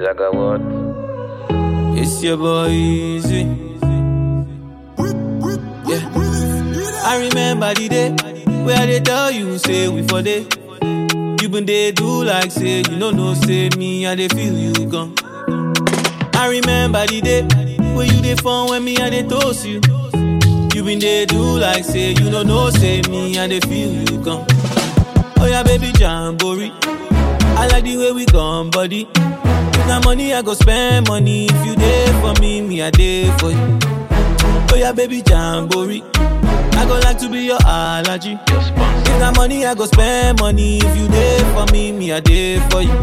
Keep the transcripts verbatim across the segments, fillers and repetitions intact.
Zaga what? It's your boy Easy. Yeah. I remember the day where they tell you say we for day. You been they do like say you know no say me and they feel you gone. I remember the day where you they phone when me and they toast you. You been they do like say you know no say me and they feel you gone. Oh yeah baby Jamboree, I like the way we gone body. Now money I go spend money. If you there for me, me I there for you. Oh yeah baby Jamboree, I go like to be your allergy. If na money I go spend money. If you there for me, me I there for you.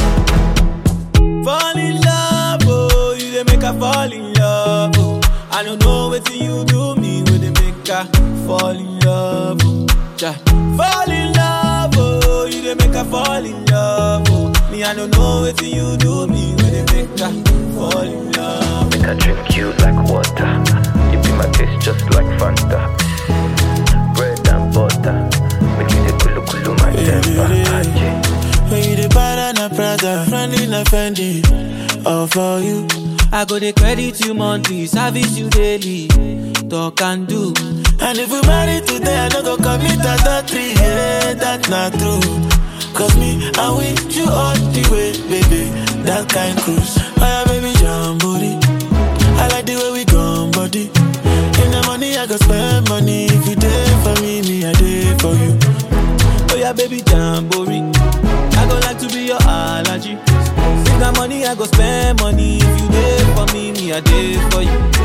Fall in love, oh, you dey make her fall in love, oh. I don't know what you do me when they make her fall in love, oh. Ja. Fall in love, oh, you dey make her fall in love, oh. Me I don't know what you do me when they make her fall in love. Make I drink you like water. You be my taste just like Fanta. Bread and butter. Make you the kulu kulu my temper. When you the banana Prada, friendly na Fendi, all for you. I go the credit you monthly, service you daily, talk and do. And if we marry today, I don't go commit adultery, yeah, that's not true. Cause me, I with you all the way, baby, that kind cruise. Oh yeah, baby, Jamboree, I like the way we gone, body. In the money, I go spend money. If you there for me, me, I there for you. Oh yeah, baby, Jamboree, I go like to be your allergy. If that money, I go spend money. If you there for me, me I there for you.